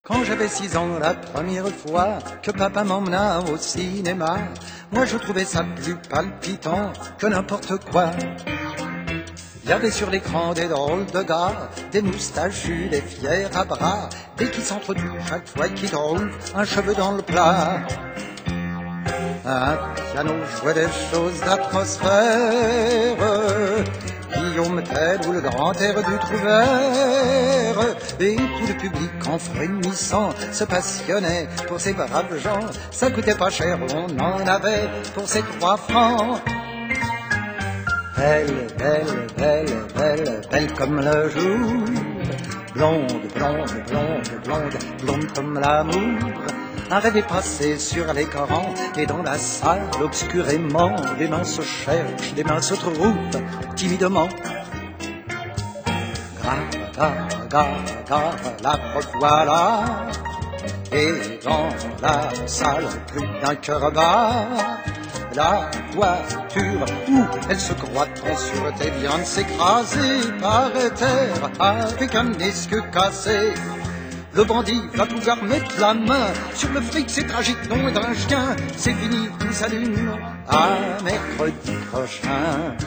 Quand j'avais 6 ans, la première fois que papa m'emmena au cinéma, moi je trouvais ça plus palpitant que n'importe quoi. Il y avait sur l'écran des drôles de gars, des moustachus, des fiers à bras, des qui s'entretuent chaque fois qu'ils trouvent un cheveu dans le plat. Un piano jouait des choses d'atmosphère, Guillaume Tell ou le grand air du Trouvère, et tout le public en frémissant se passionnait pour ces braves gens. Ça coûtait pas cher, on en avait pour ces 3 francs. Belle, belle, belle, belle, belle comme le jour, blonde, blonde, blonde, blonde, blonde comme l'amour. Un rêve est passé sur l'écran et dans la salle obscurément des mains se cherchent, des mains se trouvent timidement. La revoilà, et dans la salle plus d'un cœur bat. La voiture où elle se croit en sûreté vient de s'écraser par terre avec un disque cassé. Le bandit va pouvoir mettre la main sur le fric, c'est tragique, nom d'un chien. C'est fini, il s'allume à mercredi prochain.